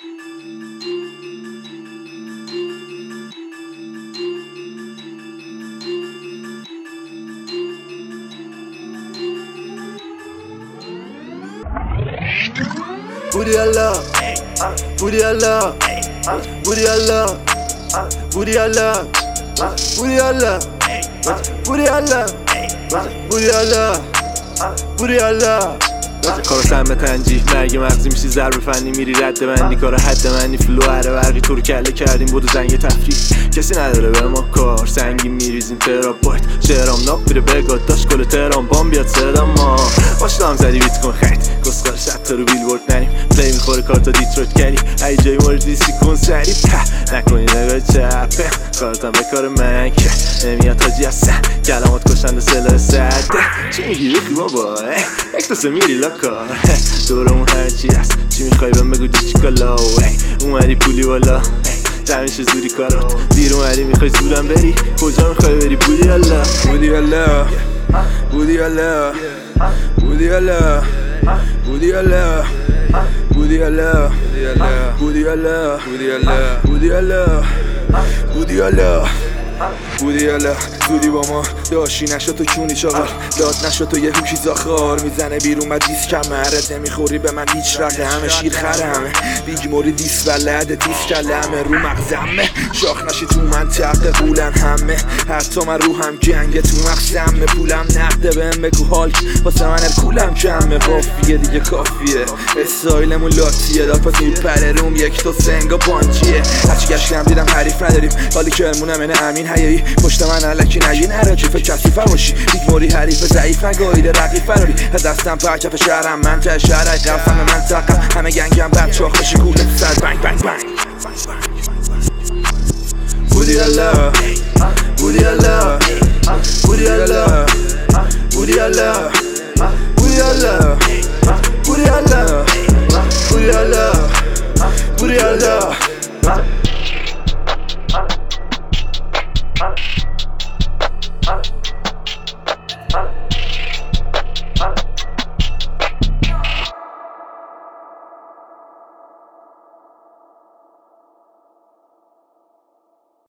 Booty Allah, booty Allah, booty Allah, booty Allah, booty Allah, booty Allah, booty Allah, booty Allah. کارو سهم تنجیح مرگ مغزی میشی ضرب فنی میری رد بندی کار حد منی فلو هره برقی تو رو کله کردیم بود زنگ تفریح کسی نداره به ما کار سنگی میریزیم ترابایت شعرام ناب بیره بگاد داشت کل تهران بام بیاد صدام ما باشتام زدی بیت کن خرید کسکار شد تا رو بیلبورد نریم پلی میخوره کارتا دیترویت کردی ای جای مورد دیسی کن سری نکنی نگاه چپه کارتم به کار من که نمیاد حاجی هستن کلمات کشنده سلاح سرده چی میگی بخی بابا یک دوسته میری لاکار دورمون هرچی هست چی میخوای بهم بگو چی کالا اومدی پولی بالا همیشه زوری کارات دیر اومدی میخوای زورم بری کجا میخوای بری بودی الله بودی الله بودی الله بودی الله بودی الله بودی الله بودی الله بودی الله بودی الله بودی الله بودی الله زودی با ما داشتی نشد تو کونی چاقال داد نشد تو یه هوشی زاخار میزنه بیرون و دیس کمرت نمیخوری به من هیچ رقه همه شیر خره همه بیگ موری دیس ولده دیس کله همه رو مغزمه شاخ نشی تو منطقه قولن همه حتی من روحم جنگه تو مغزمه پولم نقده بهم بگو هالک واسه من کولم کمه قافیه دیگه کافیه استایلمون لاتیه داد پس میپره روم یک تو سنگا پانچیه هرچی گشتم دیدم حریف نداریم حالی که المونم اینه امین حیایی پشت من علکی نگی نراجی فکر کسیفه باشی بیگ موری حریف ضعیف نگاهیده رقیب فراری دستم پرکف شهرم من ته شهرهای قفم منطقم همه گنگم بد چاخ بشی کوله تو سر بنگ بنگ بنگ بودی الله، بودی الله، بودی الله، بودی الله،